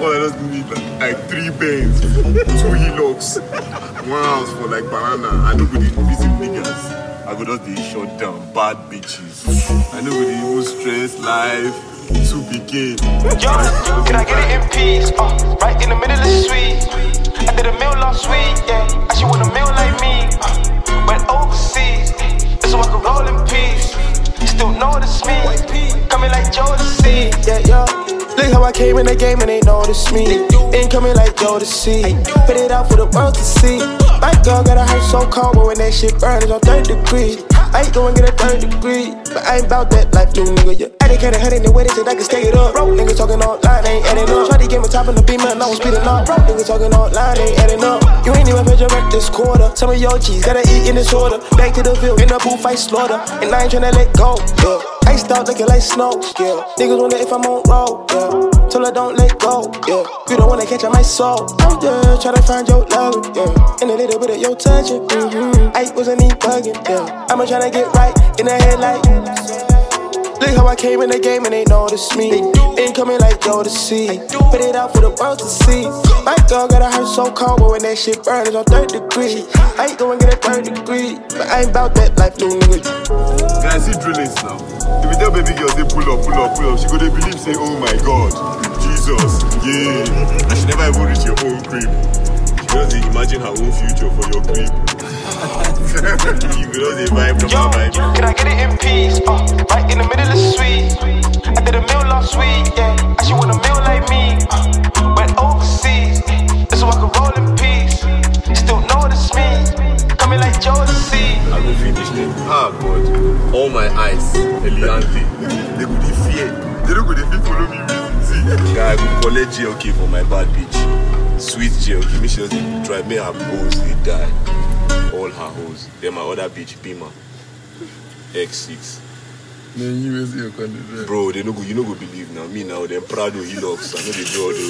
All I just need like 3 bends, 2 hillocks, 1 house for like banana. I don't go to visit niggas. I go just be shut down, bad bitches. I know go to even stress life, 2 begin. Yo, can I get it in peace? Right in the middle of the suite. I did a meal last week, yeah. I should want a meal like me. Went overseas, so I could roll in peace. Still notice me, coming like Jodeci. Yeah, yo. Look how I came in the game and they noticed me. Ain't coming like Jodeci. Put it out for the world to see. My girl got a heart so cold, but when that shit burn, it's on 30 degrees. I ain't going get a 3rd degree, but I ain't bout that life, new nigga. Yeah, I can't hurt in the way they said I can stay it up. Bro, niggas talking online, ain't adding up. Shawty gave me top in the beamer and I was speeding up. Bro, niggas talking online, ain't adding up. You ain't even paid your rent this quarter. Some of your G's gotta eat in this order. Back to the field, in the booth, fight slaughter. And I ain't tryna let go, yeah. I start looking like snow, yeah. Niggas wonder if I'm on roll, yeah. Till I don't let go, yeah. You don't wanna catch on my soul. I'm just tryna find your love, yeah. And a little bit of your touching, I wasn't even bugging, yeah. I'ma tryna get right in the headlight. Look how I came in the game and they noticed me. Ain't coming like Jodeci. Put it out for the world to see. My girl got a heart so cold, but when that shit burn, it's on 30 degrees. I ain't going get a 3rd degree, but I ain't bout that life, new nigga. Guys, see drillings now. If you tell baby girl, say pull up, she go to believe, say, oh my God, Jesus, yeah. And she never even reach your own crib. She just imagine her own future for your crib. You will just vibe from her vibe. Can I get it in peace? Right in the middle of the suite. I did a meal last week, yeah. I should want a meal like me. Went overseas, so I could roll in peace. Still notice me, coming like Jodeci. I will finish them. God. All my eyes, Eliante. They could fear. They don't go to follow me real. See? Guy, I could collect JLK for my bad bitch. Sweet JLK. Me she just drive me her hoes, they die. All her hoes. Then my other bitch, Pima. X6. Then you will see your content. Bro, you no go believe now. Me now, them Prado Hilux. I know they do all those.